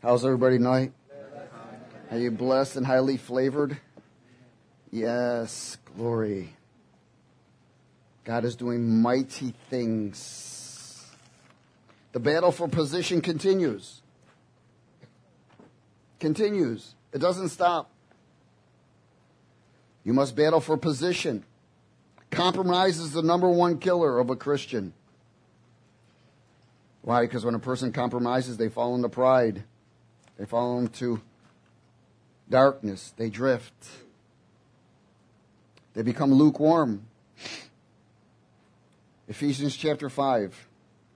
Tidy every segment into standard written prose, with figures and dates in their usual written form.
How's everybody tonight? Are you blessed and highly flavored? Yes, glory. God is doing mighty things. The battle for position continues. Continues. It doesn't stop. You must battle for position. Compromise is the number one killer of a Christian. Why? Because when a person compromises, they fall into pride. They fall into darkness. They drift. They become lukewarm. Ephesians chapter 5.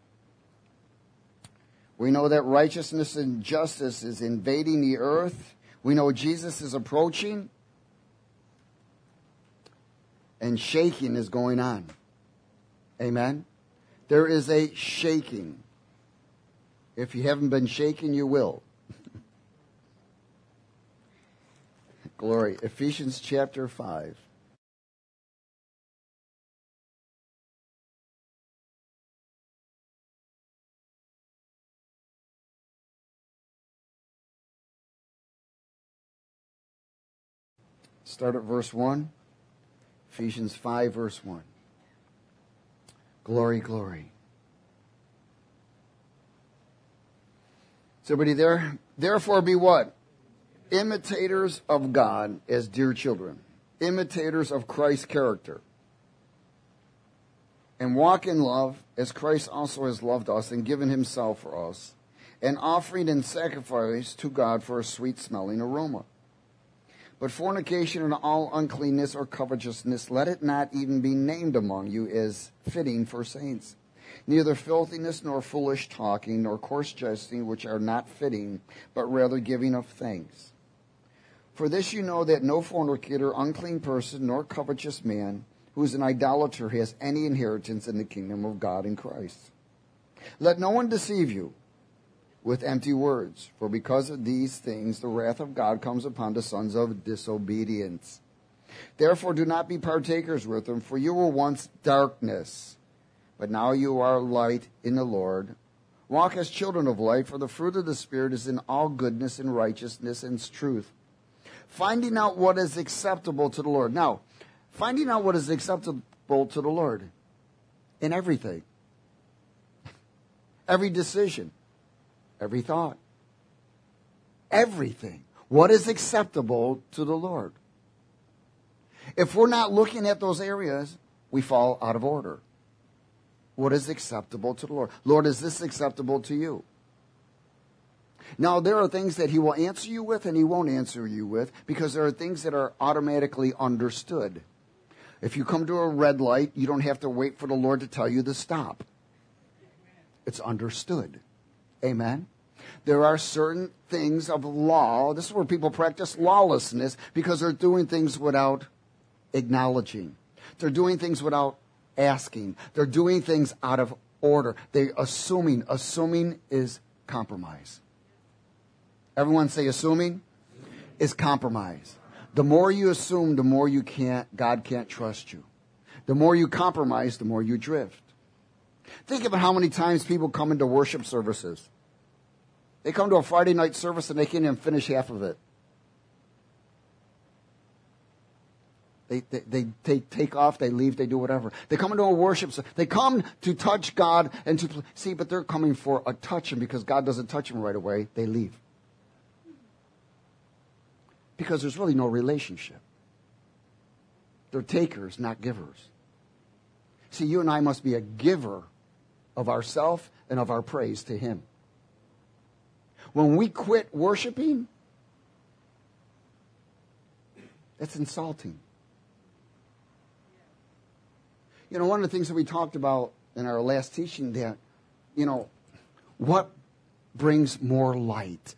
We know that righteousness and justice is invading the earth. We know Jesus is approaching. And shaking is going on. Amen? There is a shaking. If you haven't been shaken, you will. Glory. Ephesians chapter 5. Start at verse 1. Ephesians 5, verse 1. Glory, glory. Is everybody there? Therefore be what? Imitators of God as dear children. Imitators of Christ's character. And walk in love as Christ also has loved us and given himself for us, an offering and sacrifice to God for a sweet-smelling aroma. But fornication and all uncleanness or covetousness, let it not even be named among you as fitting for saints. Neither filthiness, nor foolish talking, nor coarse jesting, which are not fitting, but rather giving of thanks. For this you know that no fornicator, unclean person, nor covetous man, who is an idolater, has any inheritance in the kingdom of God in Christ. Let no one deceive you with empty words, for because of these things the wrath of God comes upon the sons of disobedience. Therefore do not be partakers with them, for you were once darkness, but now you are light in the Lord. Walk as children of light, for the fruit of the Spirit is in all goodness and righteousness and truth, finding out what is acceptable to the Lord. Now, finding out what is acceptable to the Lord in everything. Every decision. Every thought. Everything. What is acceptable to the Lord? If we're not looking at those areas, we fall out of order. What is acceptable to the Lord? Lord, is this acceptable to you? Now, there are things that he will answer you with and he won't answer you with, because there are things that are automatically understood. If you come to a red light, you don't have to wait for the Lord to tell you to stop. It's understood. Amen. There are certain things of law. This is where people practice lawlessness because they're doing things without acknowledging. They're doing things without asking. They're doing things out of order. They're assuming. Assuming is compromise. Everyone say assuming is compromise. The more you assume, the more God can't trust you. The more you compromise, the more you drift. Think about how many times people come into worship services. They come to a Friday night service and they can't even finish half of it. They take off, they leave, they do whatever. They come into a worship service. They come to touch God and to see, but they're coming for a touch, and because God doesn't touch them right away, they leave. Because there's really no relationship. They're takers, not givers. See, you and I must be a giver of ourself and of our praise to him. When we quit worshiping, it's insulting. You know, one of the things that we talked about in our last teaching, that, you know, what brings more light?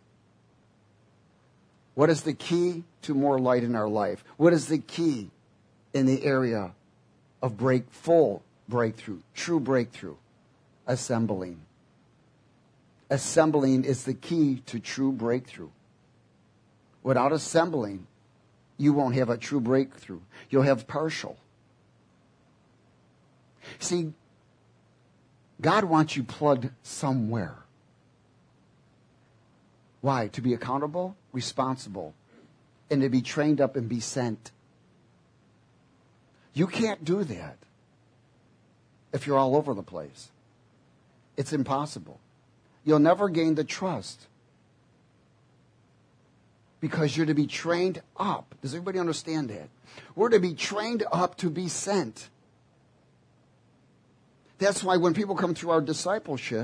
What is the key to more light in our life? What is the key in the area of full breakthrough, true breakthrough? Assembling. Assembling is the key to true breakthrough. Without assembling, you won't have a true breakthrough. You'll have partial. See, God wants you plugged somewhere. Why? To be accountable, responsible, and to be trained up and be sent. You can't do that if you're all over the place. It's impossible. You'll never gain the trust because you're to be trained up. Does everybody understand that? We're to be trained up to be sent. That's why when people come through our discipleship,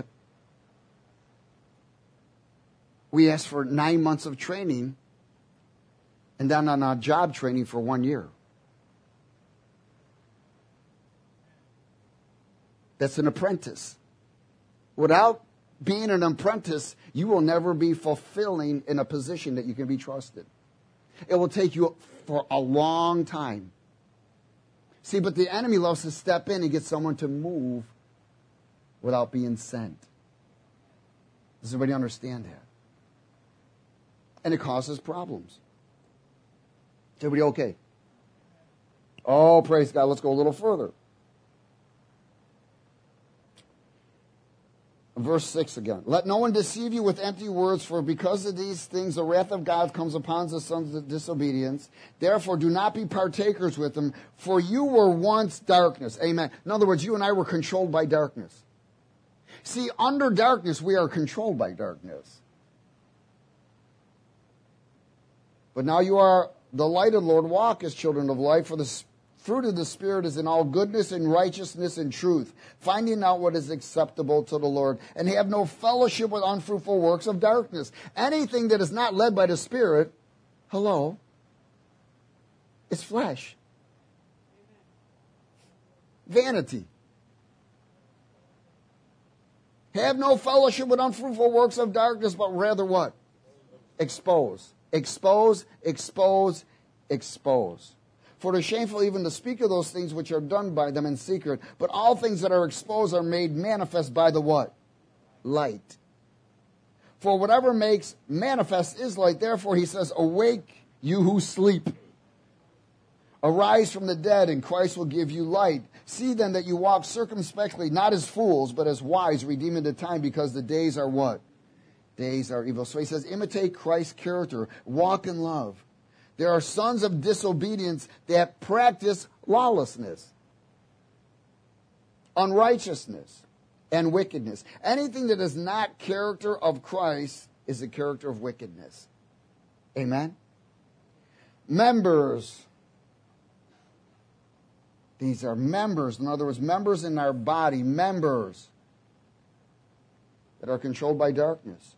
we ask for 9 months of training and then on our job training for 1 year. That's an apprentice. Without being an apprentice, you will never be fulfilling in a position that you can be trusted. It will take you for a long time. See, but the enemy loves to step in and get someone to move without being sent. Does everybody understand that? And it causes problems. Is everybody okay? Oh, praise God. Let's go a little further. Verse 6 again. Let no one deceive you with empty words, for because of these things the wrath of God comes upon the sons of disobedience. Therefore do not be partakers with them, for you were once darkness. Amen. In other words, you and I were controlled by darkness. See, under darkness, we are controlled by darkness. But now you are the light of the Lord. Walk as children of light, for the fruit of the Spirit is in all goodness and righteousness and truth, finding out what is acceptable to the Lord, and have no fellowship with unfruitful works of darkness. Anything that is not led by the Spirit, it's flesh. Vanity. Have no fellowship with unfruitful works of darkness, but rather what? Expose. Expose, expose, expose. For it is shameful even to speak of those things which are done by them in secret. But all things that are exposed are made manifest by the what? Light. For whatever makes manifest is light. Therefore he says, awake you who sleep. Arise from the dead, and Christ will give you light. See then that you walk circumspectly, not as fools, but as wise, redeeming the time, because the days are what? Days are evil. So he says, imitate Christ's character. Walk in love. There are sons of disobedience that practice lawlessness, unrighteousness, and wickedness. Anything that is not character of Christ is a character of wickedness. Amen? Members. These are members. In other words, members in our body, members that are controlled by darkness.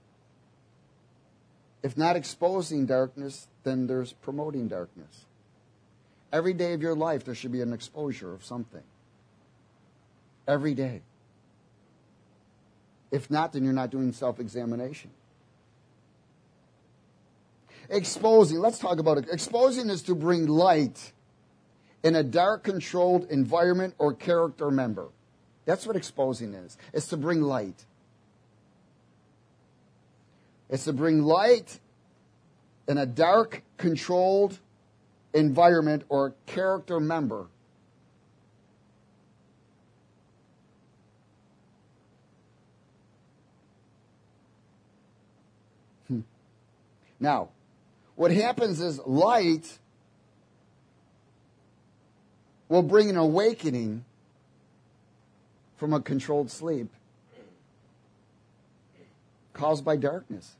If not exposing darkness, then there's promoting darkness. Every day of your life, there should be an exposure of something. Every day. If not, then you're not doing self-examination. Exposing. Let's talk about it. Exposing is to bring light in a dark, controlled environment or character member. That's what exposing is. It's to bring light. It's to bring light in a dark, controlled environment or character member. Now, what happens is light will bring an awakening from a controlled sleep caused by darkness.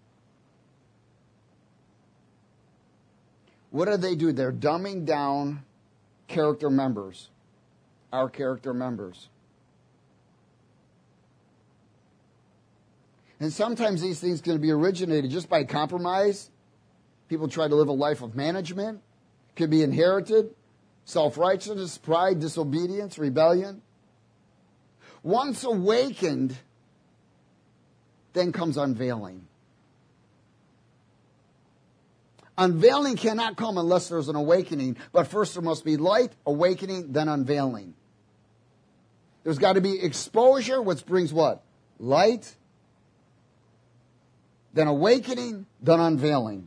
What do? They're dumbing down character members, our character members. And sometimes these things can be originated just by compromise. People try to live a life of management. Could be inherited. Self-righteousness, pride, disobedience, rebellion. Once awakened, then comes unveiling. Unveiling cannot come unless there's an awakening. But first there must be light, awakening, then unveiling. There's got to be exposure, which brings what? Light, then awakening, then unveiling.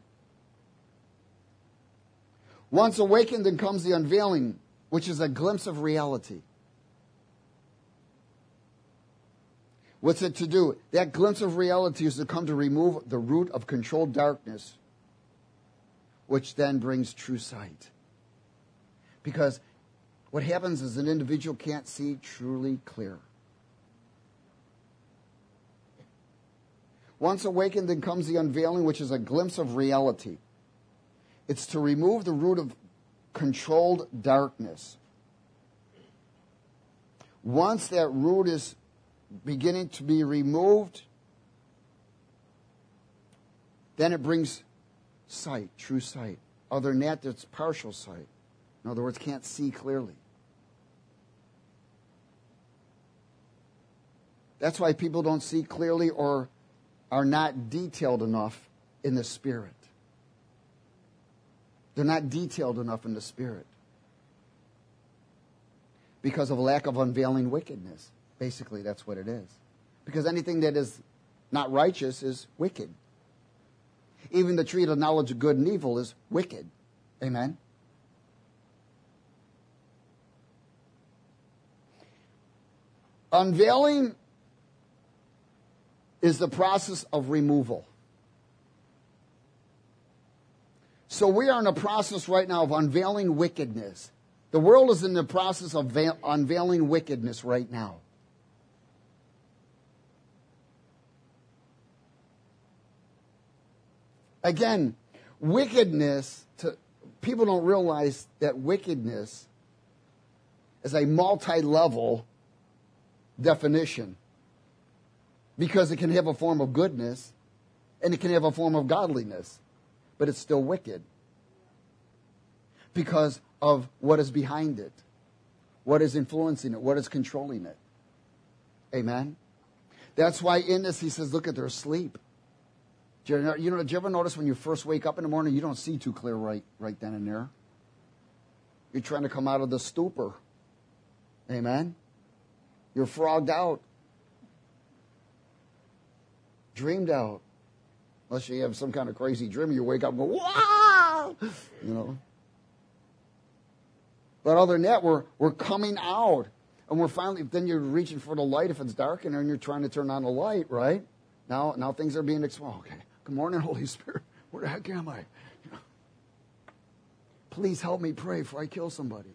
Once awakened, then comes the unveiling, which is a glimpse of reality. What's it to do? That glimpse of reality is to come to remove the root of controlled darkness, which then brings true sight. Because what happens is an individual can't see truly clear. Once awakened, then comes the unveiling, which is a glimpse of reality. It's to remove the root of controlled darkness. Once that root is beginning to be removed, then it brings sight, true sight. Other than that, it's partial sight. In other words, can't see clearly. That's why people don't see clearly or are not detailed enough in the Spirit. They're not detailed enough in the Spirit because of a lack of unveiling wickedness. Basically, that's what it is. Because anything that is not righteous is wicked. Even the tree of the knowledge of good and evil is wicked. Amen? Unveiling is the process of removal. So we are in a process right now of unveiling wickedness. The world is in the process of unveiling wickedness right now. Again, wickedness, people don't realize that wickedness is a multi-level definition. Because it can have a form of goodness and it can have a form of godliness, but it's still wicked. Because of what is behind it, what is influencing it, what is controlling it. Amen? That's why in this he says, look at their sleep. Do you ever notice when you first wake up in the morning, you don't see too clear right then and there? You're trying to come out of the stupor. Amen? You're frogged out. Dreamed out. Unless you have some kind of crazy dream, you wake up and go, wow! You know. But other than that, we're coming out. And we're finally, then you're reaching for the light if it's dark in there and you're trying to turn on the light, right? Now things are being exposed. Okay. Good morning, Holy Spirit. Where the heck am I? Please help me pray before I kill somebody.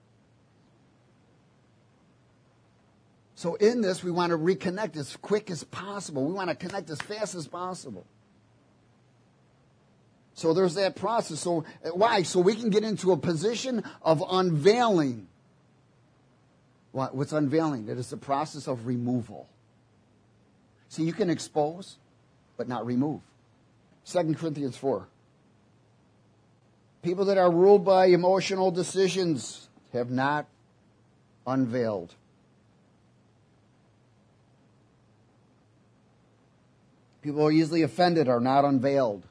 So in this, we want to reconnect as quick as possible. We want to connect as fast as possible. So there's that process. So why? So we can get into a position of unveiling. What's unveiling? It is the process of removal. See, you can expose, but not remove. 2 Corinthians 4. People that are ruled by emotional decisions have not unveiled. People who are easily offended are not unveiled.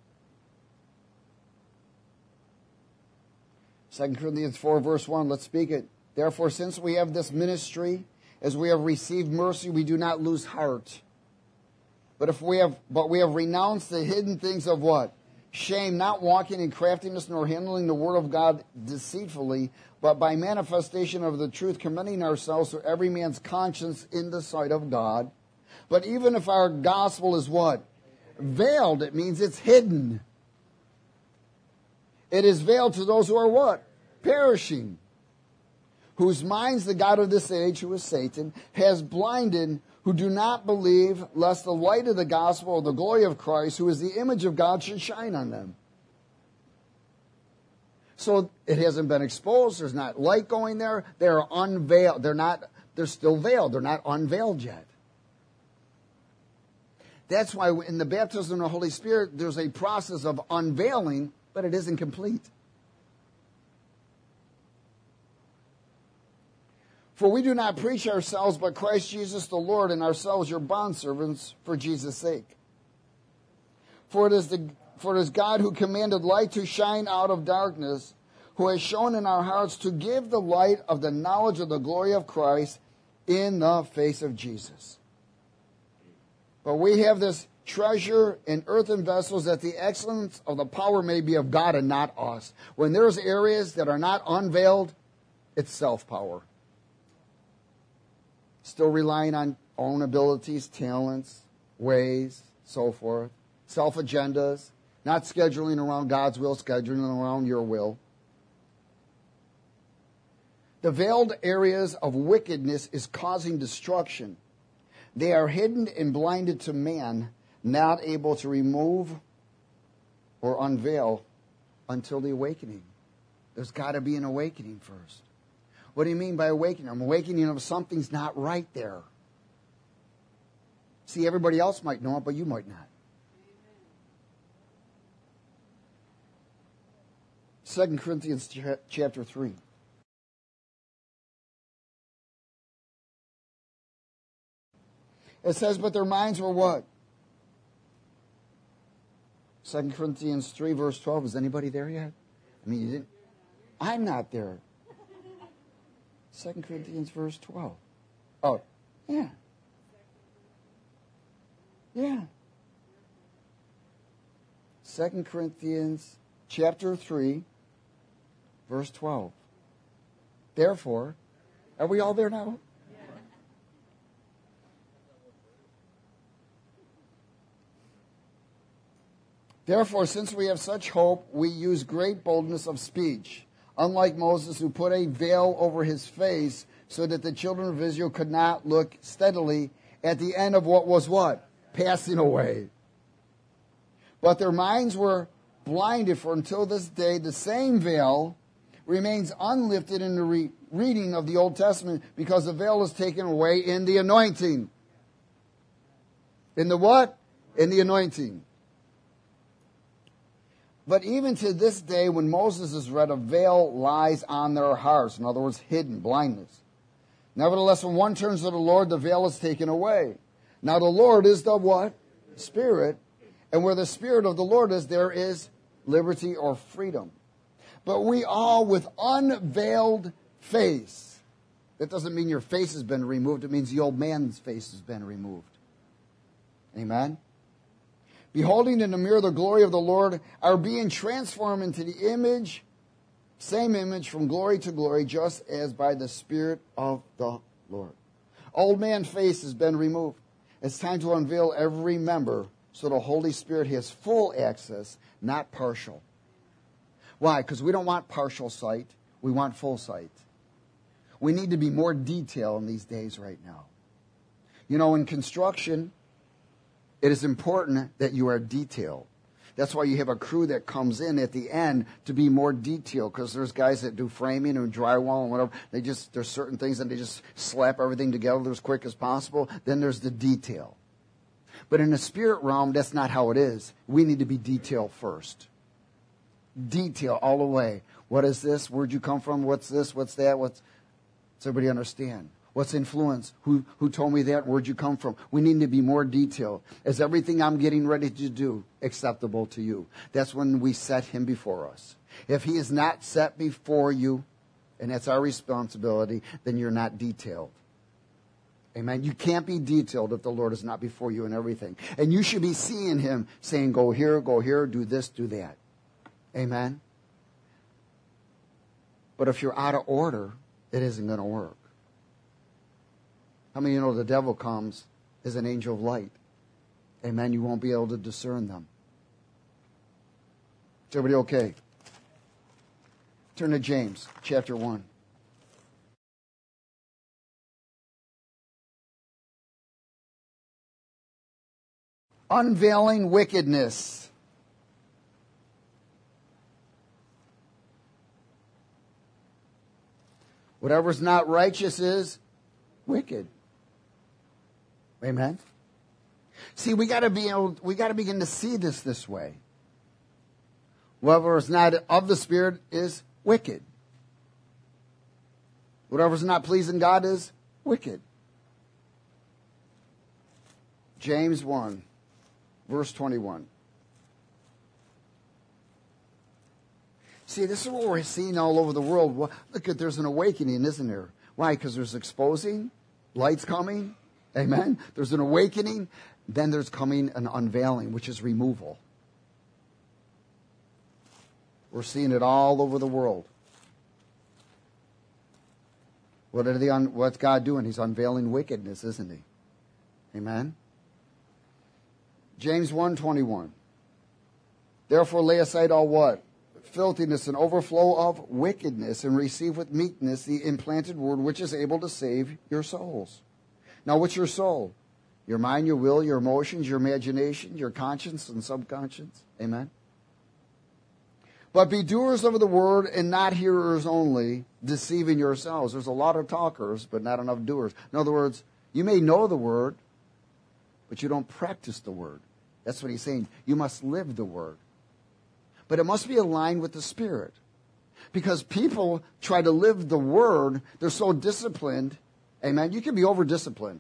2 Corinthians 4, verse 1, let's speak it. Therefore, since we have this ministry, as we have received mercy, we do not lose heart. But we have renounced the hidden things of what? Shame, not walking in craftiness nor handling the word of God deceitfully, but by manifestation of the truth, commending ourselves to every man's conscience in the sight of God. But even if our gospel is what? Veiled, it means it's hidden. It is veiled to those who are what? Perishing. Whose minds the God of this age, who is Satan, has blinded, who do not believe, lest the light of the gospel or the glory of Christ, who is the image of God, should shine on them. So it hasn't been exposed. There's not light going there. They're unveiled. They're still veiled. They're not unveiled yet. That's why in the baptism of the Holy Spirit, there's a process of unveiling, but it isn't complete. For we do not preach ourselves, but Christ Jesus the Lord, and ourselves your bondservants for Jesus' sake. For it is God who commanded light to shine out of darkness, who has shown in our hearts to give the light of the knowledge of the glory of Christ in the face of Jesus. But we have this treasure in earthen vessels, that the excellence of the power may be of God and not us. When there's areas that are not unveiled, it's self-power. Still relying on own abilities, talents, ways, so forth. Self-agendas, not scheduling around God's will, scheduling around your will. The veiled areas of wickedness is causing destruction. They are hidden and blinded to man, not able to remove or unveil until the awakening. There's got to be an awakening first. What do you mean by awakening? I'm awakening of something's not right there. See, everybody else might know it, but you might not. 2 Corinthians chapter 3. It says, but their minds were what? 2 Corinthians 3, verse 12. Is anybody there yet? I mean, you didn't. I'm not there. 2 Corinthians verse 12. Oh, yeah. Yeah. 2 Corinthians chapter 3, verse 12. Therefore, are we all there now? Therefore, since we have such hope, we use great boldness of speech, unlike Moses, who put a veil over his face so that the children of Israel could not look steadily at the end of what was what? Passing away. But their minds were blinded, for until this day the same veil remains unlifted in the reading of the Old Testament, because the veil is taken away in the anointing. In the what? In the anointing. But even to this day, when Moses is read, a veil lies on their hearts. In other words, hidden, blindness. Nevertheless, when one turns to the Lord, the veil is taken away. Now the Lord is the what? Spirit. And where the Spirit of the Lord is, there is liberty or freedom. But we all with unveiled face. That doesn't mean your face has been removed. It means the old man's face has been removed. Amen? Beholding in the mirror the glory of the Lord, are being transformed into the image, same image from glory to glory, just as by the Spirit of the Lord. Old man's face has been removed. It's time to unveil every member so the Holy Spirit has full access, not partial. Why? Because we don't want partial sight. We want full sight. We need to be more detailed in these days right now. You know, in construction, it is important that you are detailed. That's why you have a crew that comes in at the end to be more detailed, because there's guys that do framing and drywall and whatever. There's certain things that they just slap everything together as quick as possible. Then there's the detail. But in the spirit realm, that's not how it is. We need to be detailed first. Detail all the way. What is this? Where'd you come from? What's this? What's that? Does everybody understand? What's influence? Who told me that? Where'd you come from? We need to be more detailed. Is everything I'm getting ready to do acceptable to you? That's when we set him before us. If he is not set before you, and that's our responsibility, then you're not detailed. Amen. You can't be detailed if the Lord is not before you in everything. And you should be seeing him saying, go here, do this, do that. Amen. But if you're out of order, it isn't going to work. How many of you know the devil comes as an angel of light? Amen. You won't be able to discern them. Is everybody okay? Turn to James chapter 1. Unveiling wickedness. Whatever's not righteous is wicked. Amen. See, we got to begin to see this way. Whatever is not of the Spirit is wicked. Whatever is not pleasing God is wicked. James 1, verse 21. See, this is what we're seeing all over the world. Look, there's an awakening, isn't there? Why? Because there's exposing, light's coming. Amen. There's an awakening. Then there's coming an unveiling, which is removal. We're seeing it all over the world. What's God doing? He's unveiling wickedness, isn't he? Amen. James 1:21. Therefore lay aside all what? Filthiness and overflow of wickedness, and receive with meekness the implanted word which is able to save your souls. Now what's your soul? Your mind, your will, your emotions, your imagination, your conscience and subconscious. Amen. But be doers of the word and not hearers only, deceiving yourselves. There's a lot of talkers, but not enough doers. In other words, you may know the word, but you don't practice the word. That's what he's saying. You must live the word. But it must be aligned with the Spirit. Because people try to live the word, they're so disciplined. Amen. You can be over-disciplined.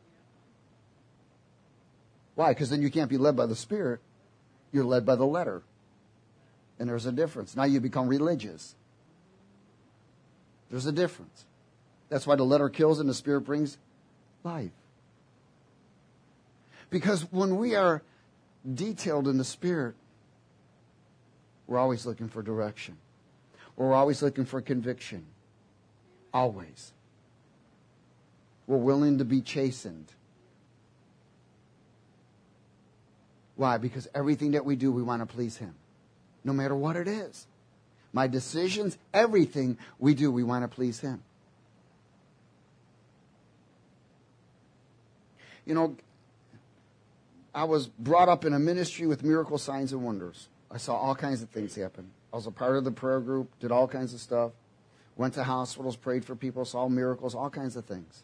Why? Because then you can't be led by the Spirit. You're led by the letter. And there's a difference. Now you become religious. There's a difference. That's why the letter kills and the Spirit brings life. Because when we are detailed in the Spirit, we're always looking for direction. We're always looking for conviction. Always. We're willing to be chastened. Why? Because everything that we do, we want to please Him. No matter what it is. My decisions, everything we do, we want to please Him. You know, I was brought up in a ministry with miracle signs and wonders. I saw all kinds of things happen. I was a part of the prayer group, did all kinds of stuff. Went to hospitals, prayed for people, saw miracles, all kinds of things.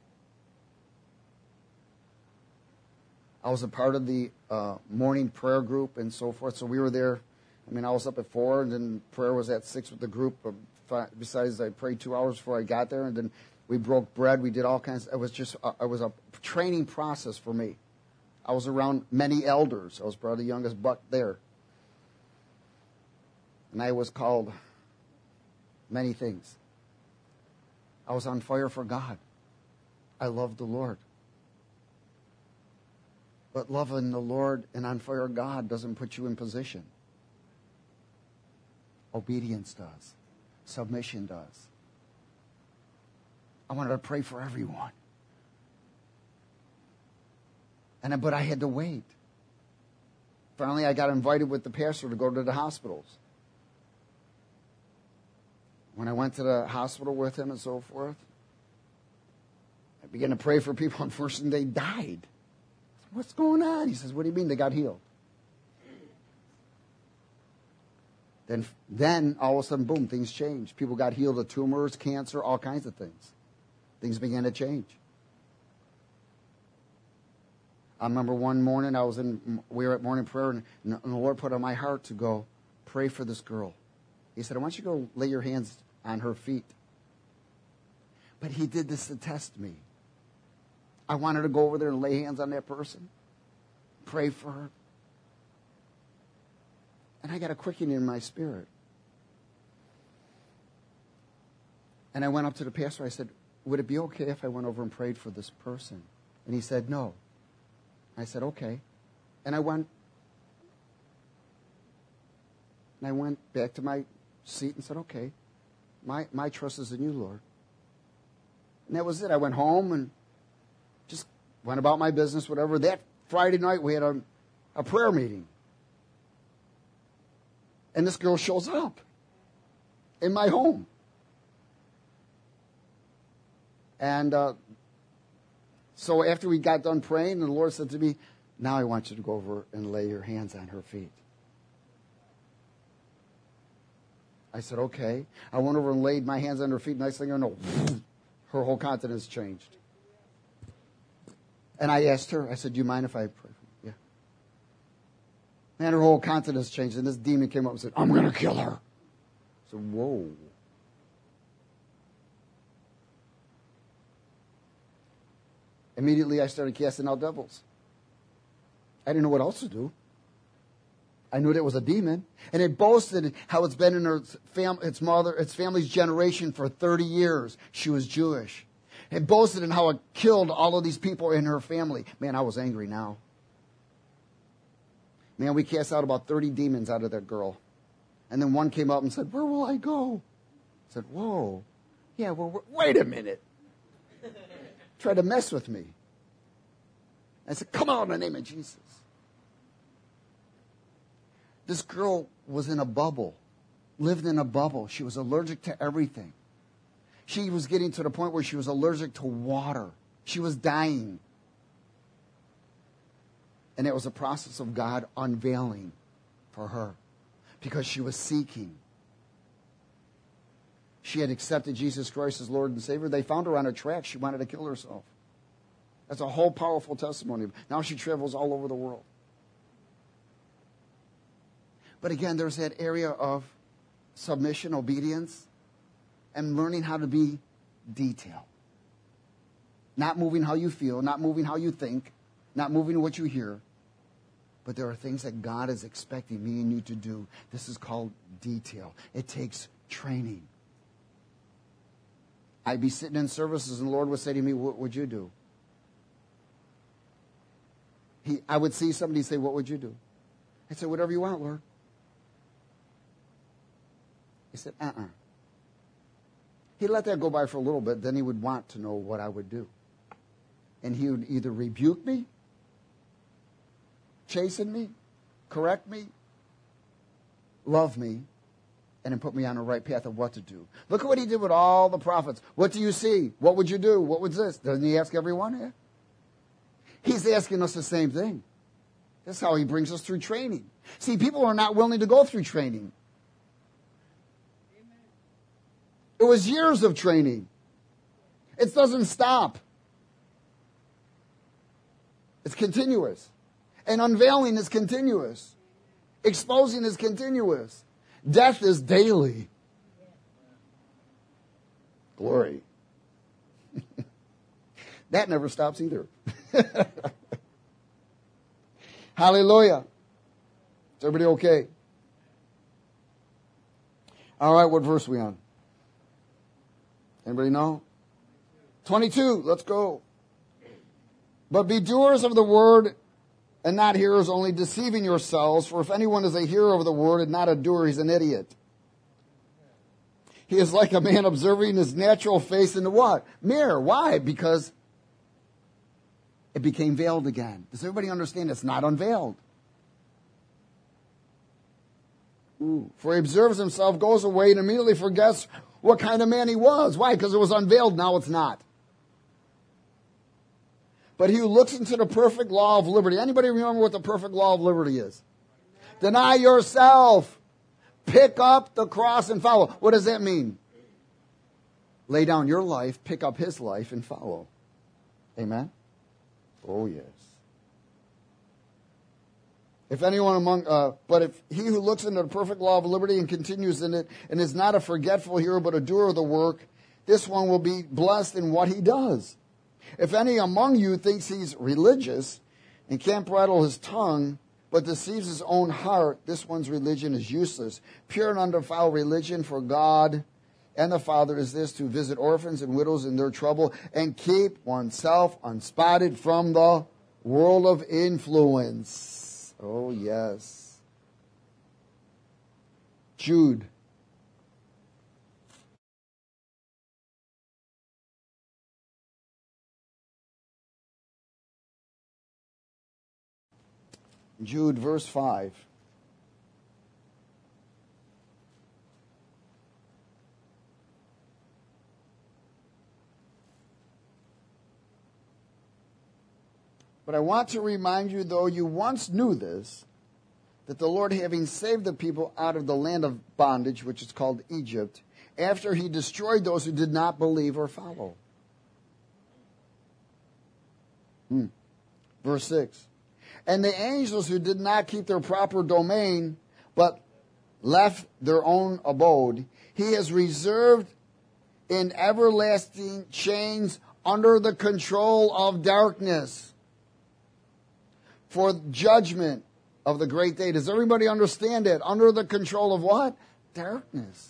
I was a part of the morning prayer group and so forth. So we were there. I mean, I was up at 4, and then prayer was at 6 with the group. Besides, I prayed 2 hours before I got there, and then we broke bread. We did all kinds. It was just, it was a training process for me. I was around many elders. I was probably the youngest buck there. And I was called many things. I was on fire for God. I loved the Lord. But loving the Lord and on fire for God doesn't put you in position. Obedience does. Submission does. I wanted to pray for everyone. But I had to wait. Finally, I got invited with the pastor to go to the hospitals. When I went to the hospital with him and so forth, I began to pray for people, and first they died. What's going on? He says, what do you mean they got healed? Then all of a sudden, boom, things changed. People got healed of tumors, cancer, all kinds of things. Things began to change. I remember one morning we were at morning prayer, and the Lord put on my heart to go pray for this girl. He said, I want you to go lay your hands on her feet. But He did this to test me. I wanted to go over there and lay hands on that person, pray for her. And I got a quickening in my spirit. And I went up to the pastor. I said, would it be okay if I went over and prayed for this person? And he said, no. I said, okay. And I went back to my seat and said, okay, my trust is in you, Lord. And that was it. I went home and just went about my business, whatever. That Friday night, we had a prayer meeting. And this girl shows up in my home. And so after we got done praying, the Lord said to me, now I want you to go over and lay your hands on her feet. I said, okay. I went over and laid my hands on her feet. Next thing I know, her whole countenance changed. And I asked her, I said, do you mind if I pray? Yeah. And her whole countenance changed. And this demon came up and said, I'm going to kill her. I said, whoa. Immediately I started casting out devils. I didn't know what else to do. I knew that it was a demon. And it boasted how it's been in its family's generation for 30 years. She was Jewish. It boasted in how it killed all of these people in her family. Man, I was angry now. Man, we cast out about 30 demons out of that girl. And then one came up and said, where will I go? I said, whoa. Yeah, well, wait a minute. Tried to mess with me. I said, come on, in the name of Jesus. This girl was in a bubble, lived in a bubble. She was allergic to everything. She was getting to the point where she was allergic to water. She was dying. And it was a process of God unveiling for her because she was seeking. She had accepted Jesus Christ as Lord and Savior. They found her on a track. She wanted to kill herself. That's a whole powerful testimony. Now she travels all over the world. But again, there's that area of submission, obedience, and learning how to be detailed. Not moving how you feel, not moving how you think, not moving what you hear. But there are things that God is expecting me and you to do. This is called detail. It takes training. I'd be sitting in services and the Lord would say to me, what would you do? I would see somebody say, what would you do? I'd say, whatever you want, Lord. He said, He'd let that go by for a little bit, then he would want to know what I would do. And he would either rebuke me, chasten me, correct me, love me, and then put me on the right path of what to do. Look at what he did with all the prophets. What do you see? What would you do? What was this? Doesn't he ask everyone? Yeah. He's asking us the same thing. That's how he brings us through training. See, people are not willing to go through training. Amen. It was years of training. It doesn't stop. It's continuous. And unveiling is continuous. Exposing is continuous. Death is daily. Glory. That never stops either. Hallelujah. Is everybody okay? All right, what verse are we on? Anybody know? 22. Let's go. But be doers of the word and not hearers only, deceiving yourselves. For if anyone is a hearer of the word and not a doer, he's an idiot. He is like a man observing his natural face in the what? Mirror. Why? Because it became veiled again. Does everybody understand? It's not unveiled. Ooh. For he observes himself, goes away, and immediately forgets what kind of man he was. Why? Because it was unveiled. Now it's not. But he who looks into the perfect law of liberty. Anybody remember what the perfect law of liberty is? Deny yourself. Pick up the cross and follow. What does that mean? Lay down your life, pick up his life, and follow. Amen? Oh, yes. If anyone but if he who looks into the perfect law of liberty and continues in it and is not a forgetful hearer but a doer of the work, this one will be blessed in what he does. If any among you thinks he's religious and can't bridle his tongue, but deceives his own heart, this one's religion is useless. Pure and undefiled religion for God and the Father is this, to visit orphans and widows in their trouble and keep oneself unspotted from the world of influence. Oh, yes. Jude. Jude, verse 5. But I want to remind you, though you once knew this, that the Lord, having saved the people out of the land of bondage, which is called Egypt, after he destroyed those who did not believe or follow. Verse 6. And the angels who did not keep their proper domain, but left their own abode, he has reserved in everlasting chains under the control of darkness for judgment of the great day. Does everybody understand it? Under the control of what? Darkness.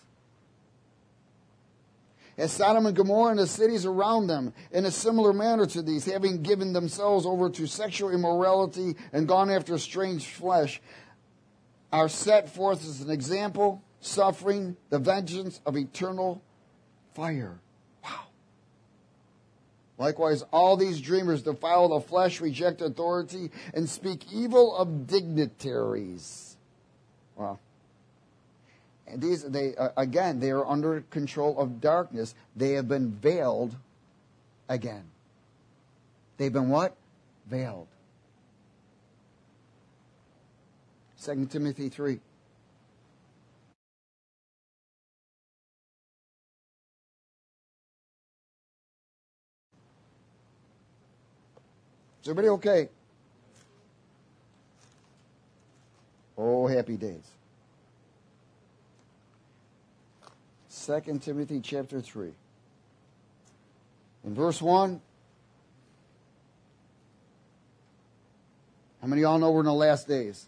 As Sodom and Gomorrah and the cities around them, in a similar manner to these, having given themselves over to sexual immorality and gone after strange flesh, are set forth as an example, suffering the vengeance of eternal fire. Wow. Likewise, all these dreamers defile the flesh, reject authority, and speak evil of dignitaries. Wow. And they are under control of darkness. They have been veiled again. They've been what? Veiled. 2 Timothy 3. Is everybody okay? Oh, happy days. 2 Timothy chapter 3. In verse 1, how many of y'all know we're in the last days?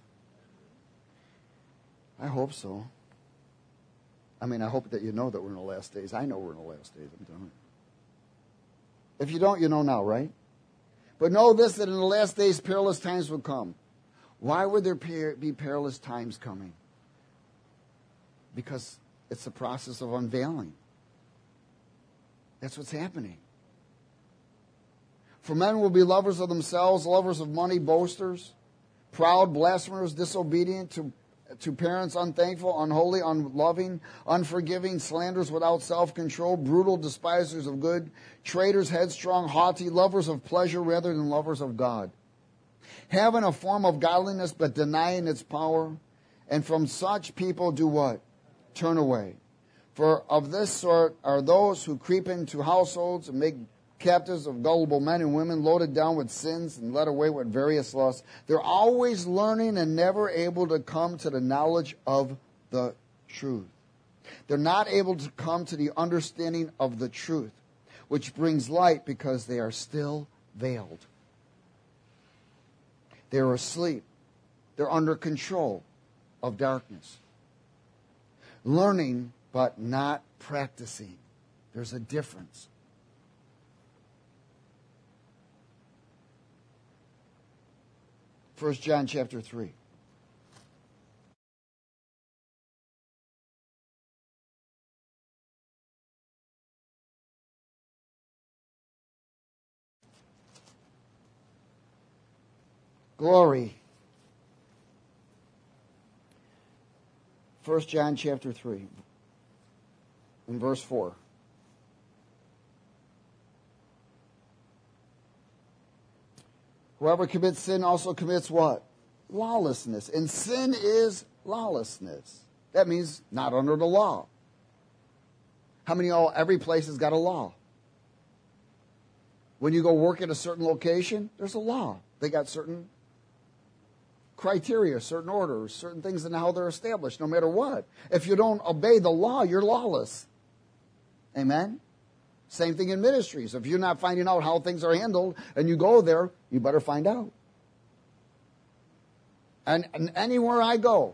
I hope so. I hope that you know that we're in the last days. I know we're in the last days. I'm telling you. If you don't, you know now, right? But know this, that in the last days perilous times will come. Why would there be perilous times coming? Because it's the process of unveiling. That's what's happening. For men will be lovers of themselves, lovers of money, boasters, proud, blasphemers, disobedient to parents, unthankful, unholy, unloving, unforgiving, slanderers without self-control, brutal, despisers of good, traitors, headstrong, haughty, lovers of pleasure rather than lovers of God, having a form of godliness but denying its power. And from such people do what? Turn away. For of this sort are those who creep into households and make captives of gullible men and women, loaded down with sins and led away with various lusts. They're always learning and never able to come to the knowledge of the truth. They're not able to come to the understanding of the truth, which brings light, because they are still veiled. They're asleep. They're under control of darkness. Learning but not practicing. There's a difference. First John chapter 3. Glory. 1 John chapter 3, in verse 4. Whoever commits sin also commits what? Lawlessness. And sin is lawlessness. That means not under the law. How many of y'all, every place has got a law? When you go work at a certain location, there's a law. They got certain criteria, certain orders, certain things in how they're established, no matter what. If you don't obey the law, you're lawless. Amen? Same thing in ministries. If you're not finding out how things are handled and you go there, you better find out. And anywhere I go,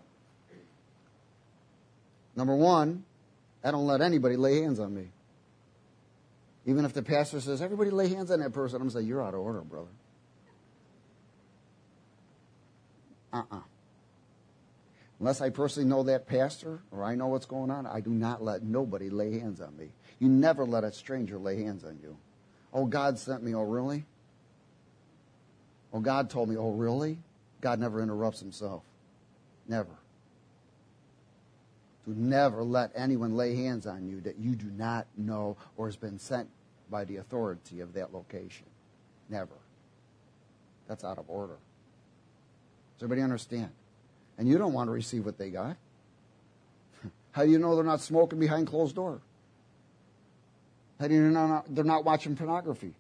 number one, I don't let anybody lay hands on me. Even if the pastor says, everybody lay hands on that person, I'm going to say, you're out of order, brother. Unless I personally know that pastor or I know what's going on, I do not let nobody lay hands on me. You never let a stranger lay hands on you. Oh, God sent me. Oh, really? Oh, God told me. Oh, really? God never interrupts himself. Never. To never let anyone lay hands on you that you do not know or has been sent by the authority of that location. Never. That's out of order. Does everybody understand? And you don't want to receive what they got. How do you know they're not smoking behind closed doors? How do you know they're not watching pornography?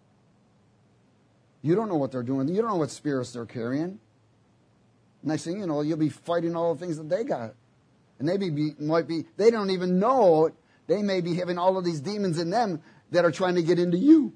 You don't know what they're doing. You don't know what spirits they're carrying. Next thing you know, you'll be fighting all the things that they got. And they don't even know, they may be having all of these demons in them that are trying to get into you.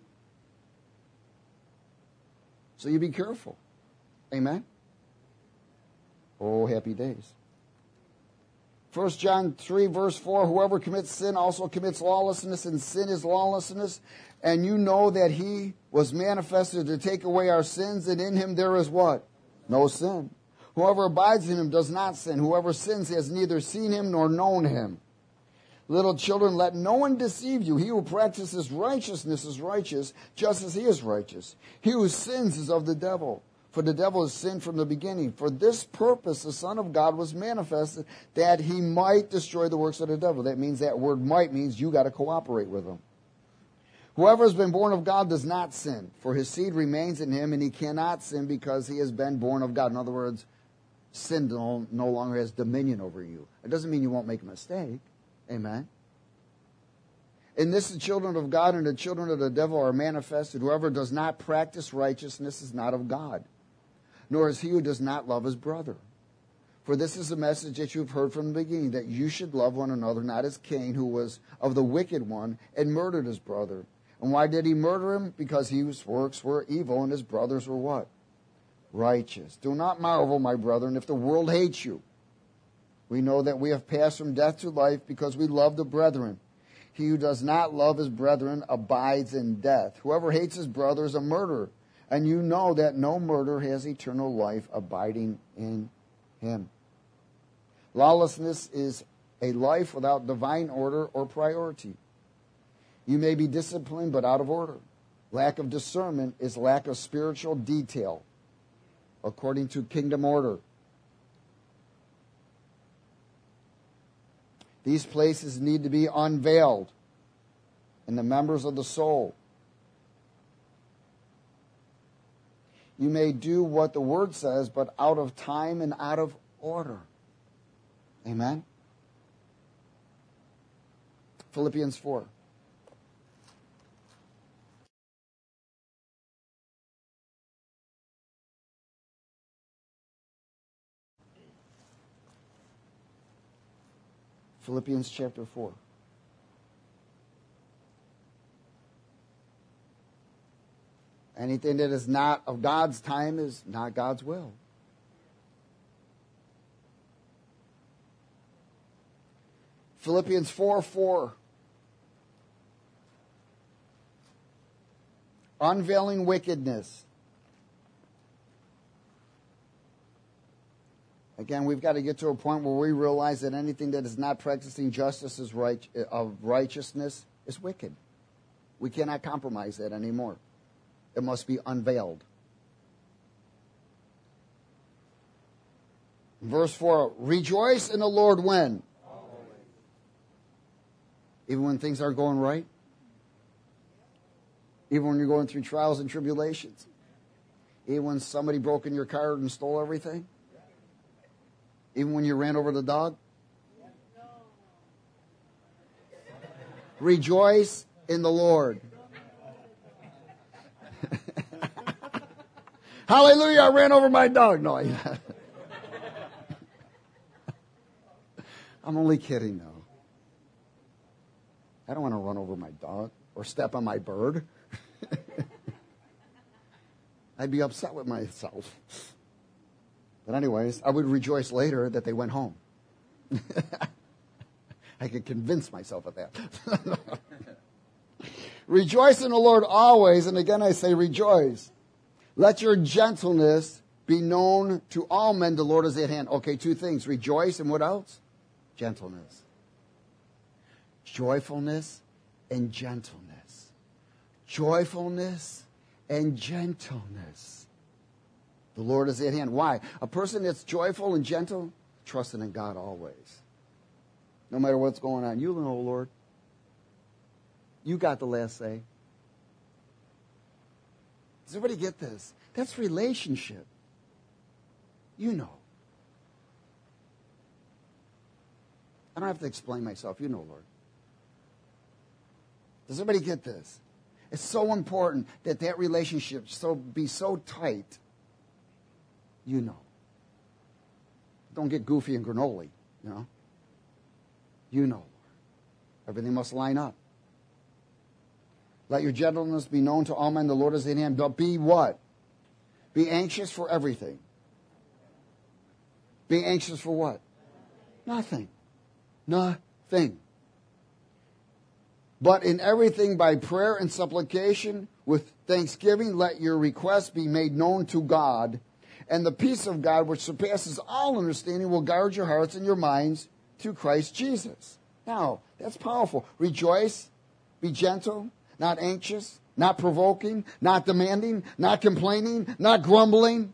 So you be careful. Amen? Oh, happy days. 1 John 3, verse 4, whoever commits sin also commits lawlessness, and sin is lawlessness. And you know that he was manifested to take away our sins, and in him there is what? No sin. Whoever abides in him does not sin. Whoever sins has neither seen him nor known him. Little children, let no one deceive you. He who practices righteousness is righteous, just as he is righteous. He who sins is of the devil, for the devil has sinned from the beginning. For this purpose the Son of God was manifested, that he might destroy the works of the devil. That means, that word might means you got to cooperate with him. Whoever has been born of God does not sin, for his seed remains in him, and he cannot sin because he has been born of God. In other words, sin no longer has dominion over you. It doesn't mean you won't make a mistake. Amen. In this, the children of God and the children of the devil are manifested. Whoever does not practice righteousness is not of God, nor is he who does not love his brother. For this is the message that you have heard from the beginning, that you should love one another, not as Cain, who was of the wicked one, and murdered his brother. And why did he murder him? Because his works were evil, and his brothers were what? Righteous. Do not marvel, my brethren, if the world hates you. We know that we have passed from death to life because we love the brethren. He who does not love his brethren abides in death. Whoever hates his brother is a murderer. And you know that no murderer has eternal life abiding in him. Lawlessness is a life without divine order or priority. You may be disciplined but out of order. Lack of discernment is lack of spiritual detail, according to kingdom order. These places need to be unveiled in the members of the soul. You may do what the Word says, but out of time and out of order. Amen? Philippians 4. Philippians chapter 4. Anything that is not of God's time is not God's will. Philippians 4:4. Unveiling wickedness. Again, we've got to get to a point where we realize that anything that is not practicing justice of righteousness is wicked. We cannot compromise that anymore. It must be unveiled. Verse 4, rejoice in the Lord when? Always. Even when things aren't going right? Even when you're going through trials and tribulations? Even when somebody broke in your car and stole everything? Even when you ran over the dog? Rejoice in the Lord. Hallelujah, I ran over my dog. No, I'm only kidding, though. I don't want to run over my dog or step on my bird. I'd be upset with myself. But anyways, I would rejoice later that they went home. I could convince myself of that. Rejoice in the Lord always, and again I say rejoice. Let your gentleness be known to all men. The Lord is at hand. Okay, two things. Rejoice, and what else? Gentleness. Joyfulness and gentleness. Joyfulness and gentleness. The Lord is at hand. Why? A person that's joyful and gentle, trusting in God always. No matter what's going on. You know, Lord. You got the last say. Does everybody get this? That's relationship. You know. I don't have to explain myself. You know, Lord. Does everybody get this? It's so important that relationship be so tight. You know. Don't get goofy and granola, you know. You know, Lord. Everything must line up. Let your gentleness be known to all men. The Lord is at hand. But be what? Be anxious for everything. Be anxious for what? Nothing. Nothing. But in everything by prayer and supplication with thanksgiving, let your requests be made known to God. And the peace of God, which surpasses all understanding, will guard your hearts and your minds through Christ Jesus. Now, that's powerful. Rejoice, be gentle, not anxious, not provoking, not demanding, not complaining, not grumbling.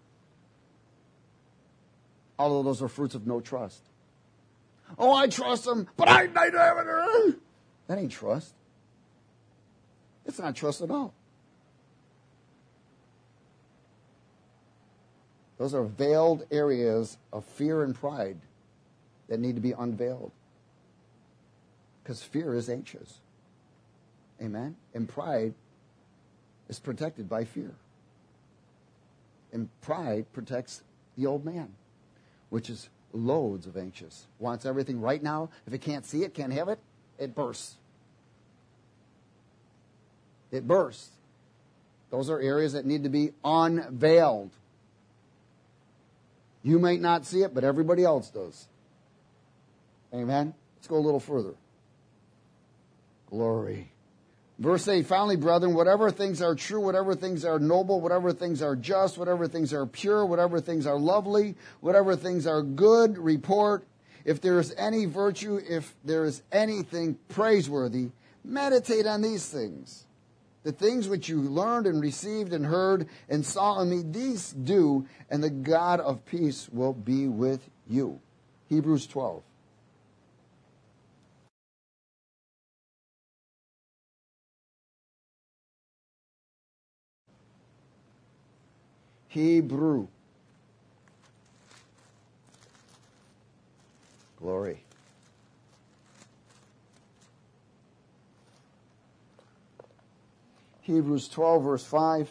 All of those are fruits of no trust. Oh, I trust him, but I that ain't trust. It's not trust at all. Those are veiled areas of fear and pride that need to be unveiled. Because fear is anxious. Amen? And pride is protected by fear. And pride protects the old man, which is loads of anxious. Wants everything right now. If it can't see it, can't have it, it bursts. It bursts. Those are areas that need to be unveiled. You might not see it, but everybody else does. Amen? Let's go a little further. Glory. Verse 8, finally, brethren, whatever things are true, whatever things are noble, whatever things are just, whatever things are pure, whatever things are lovely, whatever things are good report, if there is any virtue, if there is anything praiseworthy, meditate on these things. The things which you learned and received and heard and saw in me, these do, and the God of peace will be with you. Hebrews 12. Hebrew. Glory. Hebrews 12, verse 5.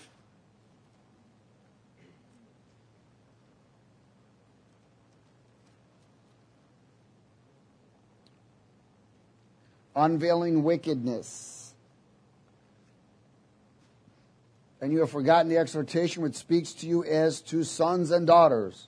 Unveiling wickedness. And you have forgotten the exhortation which speaks to you as to sons and daughters.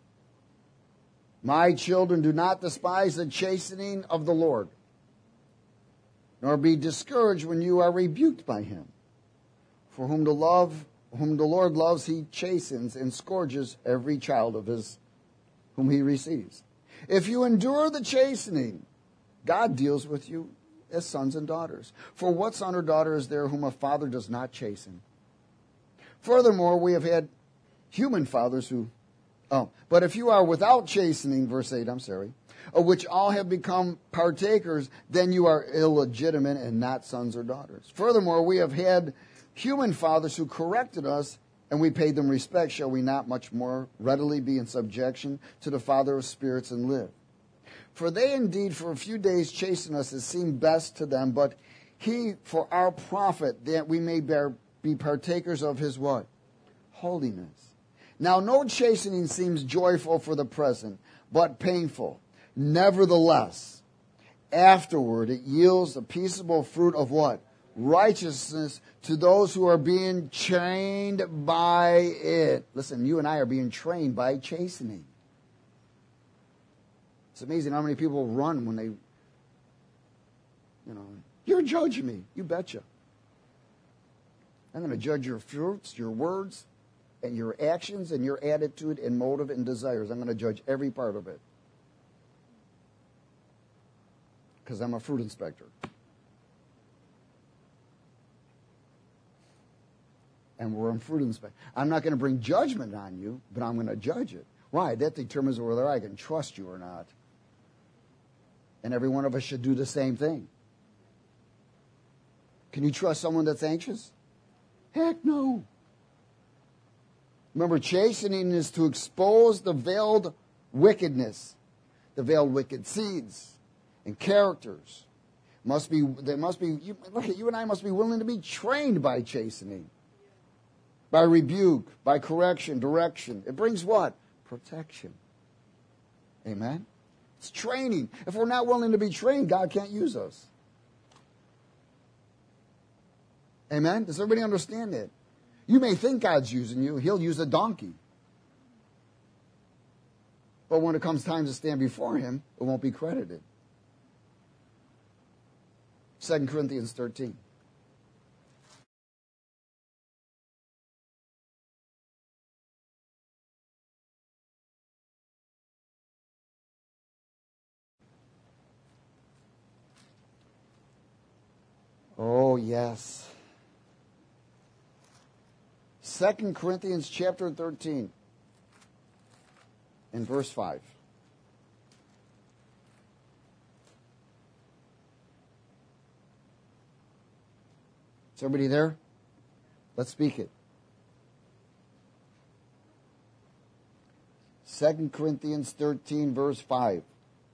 My children, do not despise the chastening of the Lord, nor be discouraged when you are rebuked by him. For whom the Lord loves, he chastens and scourges every child of his whom he receives. If you endure the chastening, God deals with you as sons and daughters. For what son or daughter is there whom a father does not chasten? Furthermore, we have had human fathers who... but if you are without chastening, verse 8, of which all have become partakers, then you are illegitimate and not sons or daughters. Furthermore, we have had human fathers who corrected us, and we paid them respect. Shall we not much more readily be in subjection to the Father of spirits and live? For they indeed for a few days chasten us as seemed best to them, but he for our profit, that we may be partakers of his what? Holiness. Now no chastening seems joyful for the present, but painful. Nevertheless, afterward it yields the peaceable fruit of what? Righteousness to those who are being trained by it. Listen, you and I are being trained by chastening. It's amazing how many people run when they, you're judging me. You betcha. I'm going to judge your fruits, your words, and your actions, and your attitude, and motive, and desires. I'm going to judge every part of it. Because I'm a fruit inspector. And we're in fruit inspection. I'm not going to bring judgment on you, but I'm going to judge it. Why? That determines whether I can trust you or not. And every one of us should do the same thing. Can you trust someone that's anxious? Heck no. Remember, chastening is to expose the veiled wickedness, the veiled wicked seeds and characters. Look, you and I must be willing to be trained by chastening, by rebuke, by correction, direction. It brings what? Protection. Amen? It's training. If we're not willing to be trained, God can't use us. Amen? Does everybody understand that? You may think God's using you. He'll use a donkey. But when it comes time to stand before him, it won't be credited. 2 Corinthians 13. Oh, yes. 2 Corinthians chapter 13 and verse 5. Is everybody there? Let's speak it. 2 Corinthians 13, verse 5.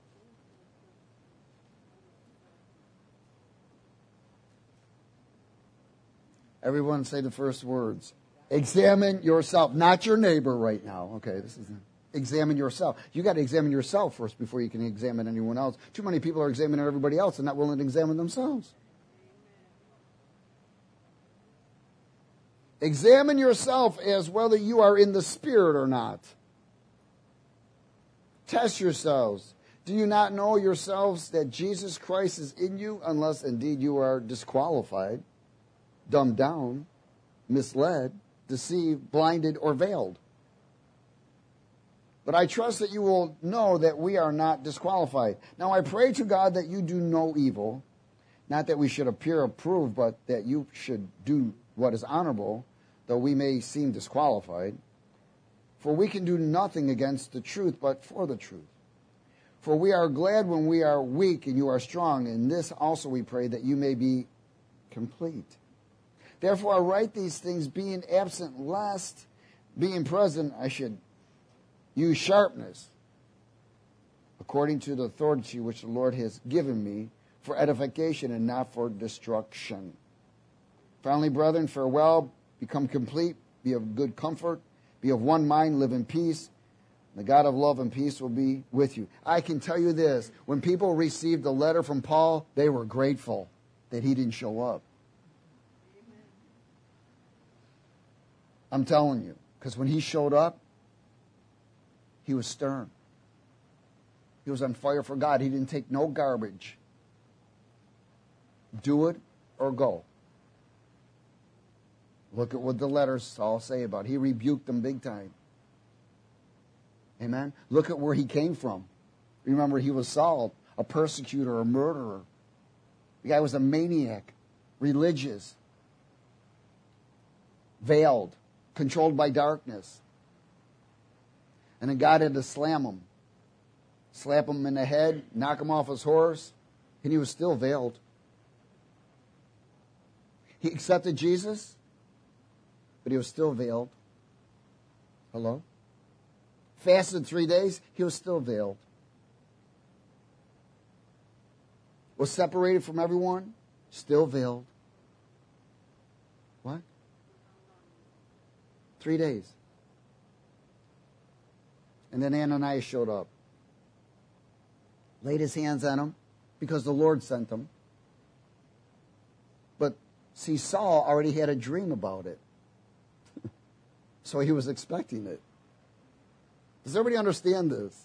Everyone say the first words. Examine yourself, not your neighbor right now. Okay, this isn't. Examine yourself. You got to examine yourself first before you can examine anyone else. Too many people are examining everybody else and not willing to examine themselves. Examine yourself as whether you are in the Spirit or not. Test yourselves. Do you not know yourselves that Jesus Christ is in you, unless indeed you are disqualified, dumbed down, misled, deceived, blinded, or veiled? But I trust that you will know that we are not disqualified. Now I pray to God that you do no evil, not that we should appear approved, but that you should do what is honorable, though we may seem disqualified. For we can do nothing against the truth, but for the truth. For we are glad when we are weak and you are strong, and this also we pray, that you may be complete. Therefore I write these things, being absent, lest, being present, I should use sharpness, according to the authority which the Lord has given me, for edification and not for destruction. Finally, brethren, farewell, become complete, be of good comfort, be of one mind, live in peace. The God of love and peace will be with you. I can tell you this, when people received the letter from Paul, they were grateful that he didn't show up. I'm telling you, because when he showed up, he was stern. He was on fire for God. He didn't take no garbage. Do it or go. Look at what the letters all say about it. He rebuked them big time. Amen? Look at where he came from. Remember, he was Saul, a persecutor, a murderer. The guy was a maniac, religious, veiled, controlled by darkness. And then God had to slam him. Slap him in the head, knock him off his horse, and he was still veiled. He accepted Jesus, but he was still veiled. Hello? Fasted 3 days, he was still veiled. Was separated from everyone, still veiled. What? 3 days. And then Ananias showed up. Laid his hands on him because the Lord sent him. But see, Saul already had a dream about it. So he was expecting it. Does everybody understand this?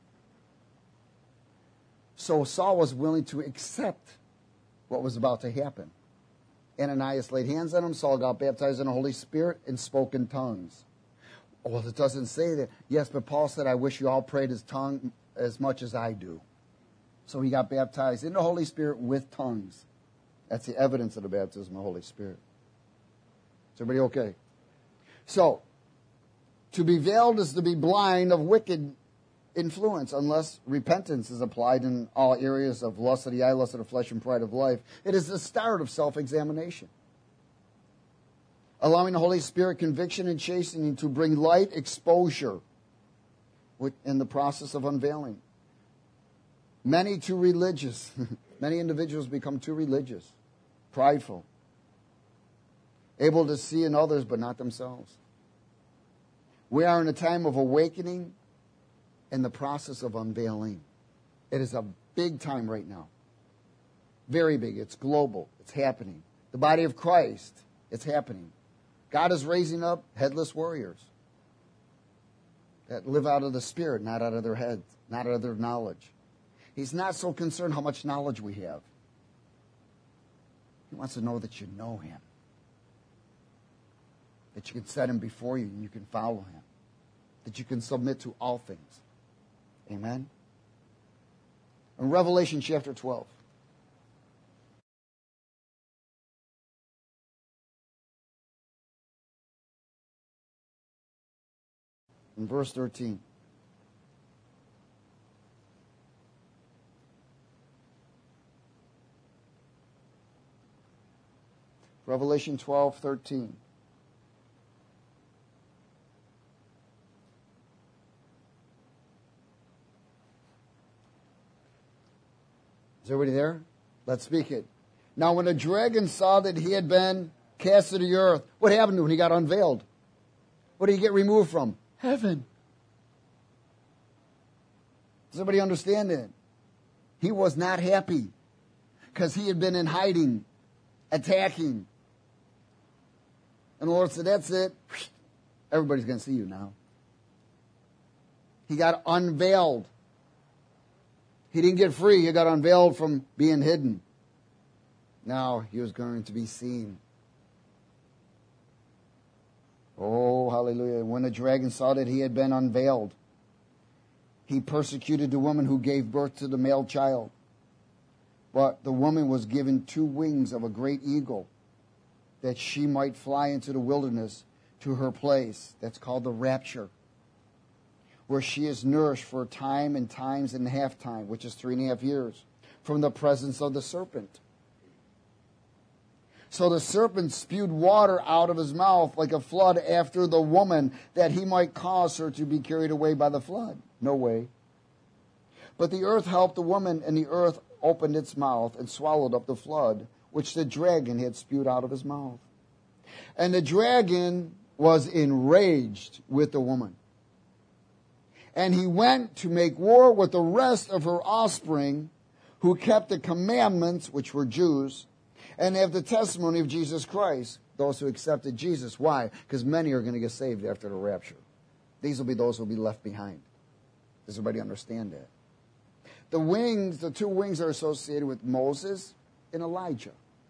So Saul was willing to accept what was about to happen. Ananias laid hands on him. Saul got baptized in the Holy Spirit and spoke in tongues. Well, it doesn't say that. Yes, but Paul said, I wish you all prayed his tongue as much as I do. So he got baptized in the Holy Spirit with tongues. That's the evidence of the baptism of the Holy Spirit. Is everybody okay? So, to be veiled is to be blind of wicked influence, unless repentance is applied in all areas of lust of the eye, lust of the flesh, and pride of life. It is the start of self-examination. Allowing the Holy Spirit conviction and chastening to bring light exposure in the process of unveiling. Many too religious. Many individuals become too religious, prideful, able to see in others but not themselves. We are in a time of awakening and the process of unveiling. It is a big time right now. Very big. It's global. It's happening. The body of Christ, it's happening. God is raising up headless warriors that live out of the Spirit, not out of their heads, not out of their knowledge. He's not so concerned how much knowledge we have. He wants to know that you know him. That you can set him before you and you can follow him. That you can submit to all things. Amen? In Revelation chapter 12. in verse 13. Revelation 12:13. Is everybody there? Let's speak it. Now when the dragon saw that he had been cast to the earth, what happened to him when he got unveiled? What did he get removed from? Heaven. Does everybody understand that? He was not happy because he had been in hiding, attacking. And the Lord said, that's it. Everybody's going to see you now. He got unveiled. He didn't get free. He got unveiled from being hidden. Now he was going to be seen. Oh, hallelujah. When the dragon saw that he had been unveiled, he persecuted the woman who gave birth to the male child. But the woman was given 2 wings of a great eagle, that she might fly into the wilderness to her place. That's called the rapture, where she is nourished for a time and times and a half time, which is 3.5 years, from the presence of the serpent. So the serpent spewed water out of his mouth like a flood after the woman, that he might cause her to be carried away by the flood. No way. But the earth helped the woman, and the earth opened its mouth and swallowed up the flood, which the dragon had spewed out of his mouth. And the dragon was enraged with the woman. And he went to make war with the rest of her offspring, who kept the commandments, which were Jews, and have the testimony of Jesus Christ, those who accepted Jesus. Why? Because many are going to get saved after the rapture. These will be those who will be left behind. Does everybody understand that? The wings, the 2 wings are associated with Moses and Elijah.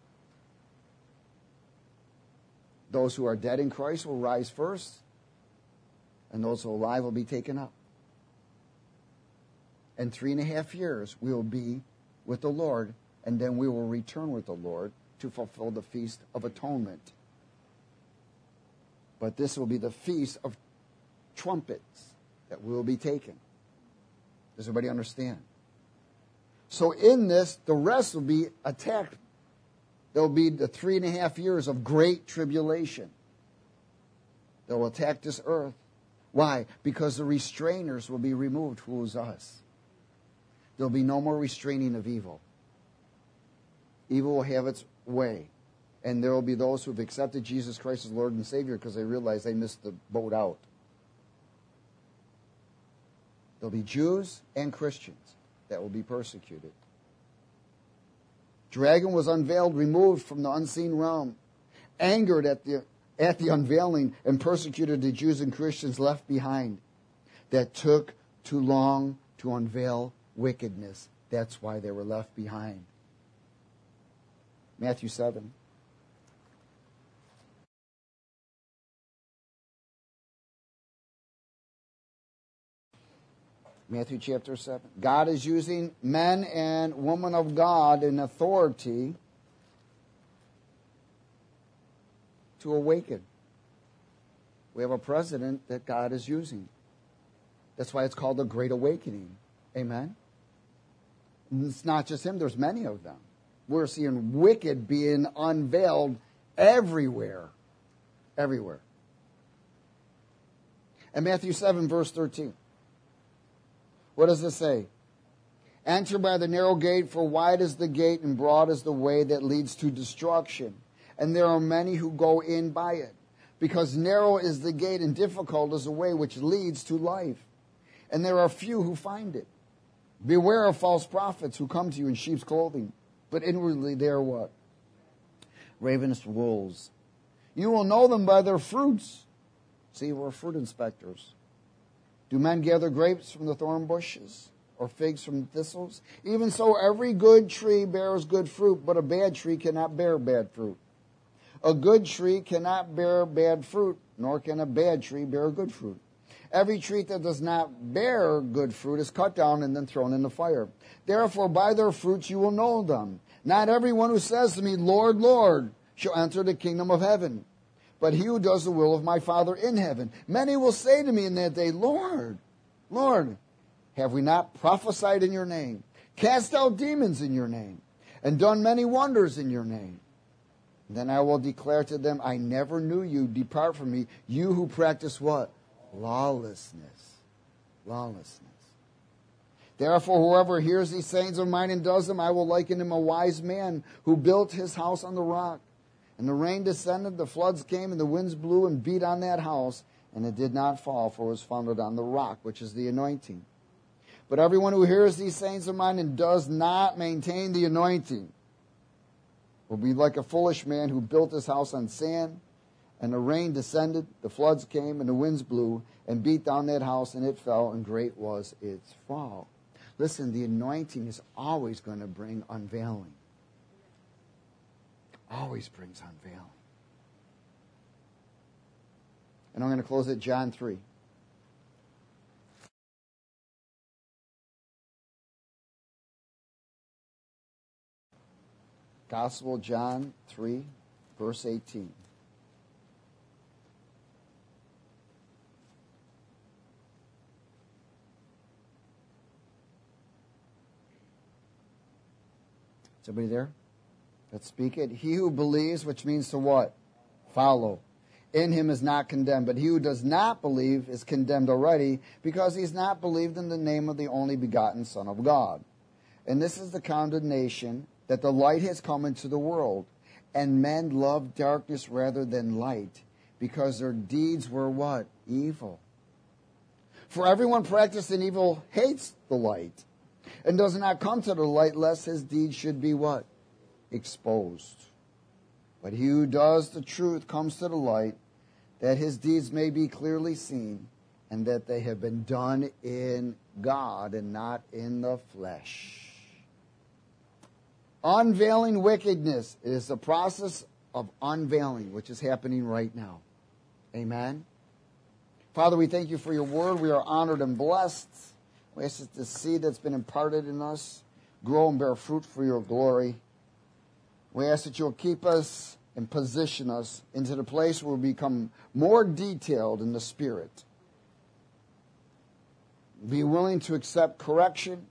Those who are dead in Christ will rise first, and those who are alive will be taken up. In 3.5 years, we will be with the Lord, and then we will return with the Lord to fulfill the Feast of Atonement. But this will be the Feast of Trumpets that we will be taken. Does everybody understand? So in this, the rest will be attacked. There will be the 3.5 years of great tribulation. They will attack this earth. Why? Because the restrainers will be removed, who is us. There will be no more restraining of evil. Evil will have its way. And there will be those who have accepted Jesus Christ as Lord and Savior because they realize they missed the boat out. There'll be Jews and Christians that will be persecuted. Dragon was unveiled, removed from the unseen realm, angered at the unveiling, and persecuted the Jews and Christians left behind that took too long to unveil wickedness. That's why they were left behind. Matthew 7. Matthew chapter 7. God is using men and women of God in authority to awaken. We have a president that God is using. That's why it's called the Great Awakening. Amen? And it's not just him. There's many of them. We're seeing wicked being unveiled everywhere. Everywhere. And Matthew 7, verse 13. What does it say? Enter by the narrow gate, for wide is the gate and broad is the way that leads to destruction. And there are many who go in by it. Because narrow is the gate and difficult is the way which leads to life. And there are few who find it. Beware of false prophets who come to you in sheep's clothing, but inwardly they are what? Ravenous wolves. You will know them by their fruits. See, we're fruit inspectors. Do men gather grapes from the thorn bushes, or figs from thistles? Even so, every good tree bears good fruit, but a bad tree cannot bear bad fruit. A good tree cannot bear bad fruit, nor can a bad tree bear good fruit. Every tree that does not bear good fruit is cut down and then thrown in the fire. Therefore, by their fruits you will know them. Not everyone who says to me, Lord, Lord, shall enter the kingdom of heaven, but he who does the will of my Father in heaven. Many will say to me in that day, Lord, Lord, have we not prophesied in your name, cast out demons in your name, and done many wonders in your name? Then I will declare to them, I never knew you. Depart from me, you who practice what? Lawlessness. Lawlessness. Therefore, whoever hears these sayings of mine and does them, I will liken him a wise man who built his house on the rock. And the rain descended, the floods came, and the winds blew and beat on that house, and it did not fall, for it was founded on the rock, which is the anointing. But everyone who hears these sayings of mine and does not maintain the anointing will be like a foolish man who built his house on sand, and the rain descended, the floods came, and the winds blew and beat down that house, and it fell, and great was its fall. Listen, the anointing is always going to bring unveiling. Always brings unveiling. And I'm going to close at John 3. Gospel of John 3, verse 18. Is everybody there? Let's speak it. He who believes, which means to what? Follow. In him is not condemned. But he who does not believe is condemned already, because he has not believed in the name of the only begotten Son of God. And this is the condemnation, that the light has come into the world, and men love darkness rather than light, because their deeds were what? Evil. For everyone practicing evil hates the light, and does not come to the light, lest his deeds should be what? Exposed. But he who does the truth comes to the light, that his deeds may be clearly seen, and that they have been done in God and not in the flesh. Unveiling wickedness is the process of unveiling, which is happening right now. Amen. Father, we thank you for your word. We are honored and blessed. We ask that the seed that's been imparted in us grow and bear fruit for your glory. We ask that you'll keep us and position us into the place where we become more detailed in the Spirit. Be willing to accept correction,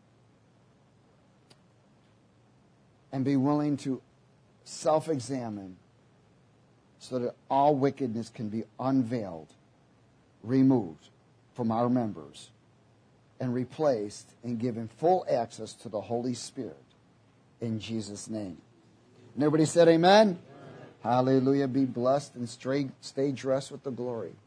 and be willing to self-examine so that all wickedness can be unveiled, removed from our members, and replaced and given full access to the Holy Spirit in Jesus' name. And everybody said amen? Amen. Hallelujah. Be blessed and stay dressed with the glory.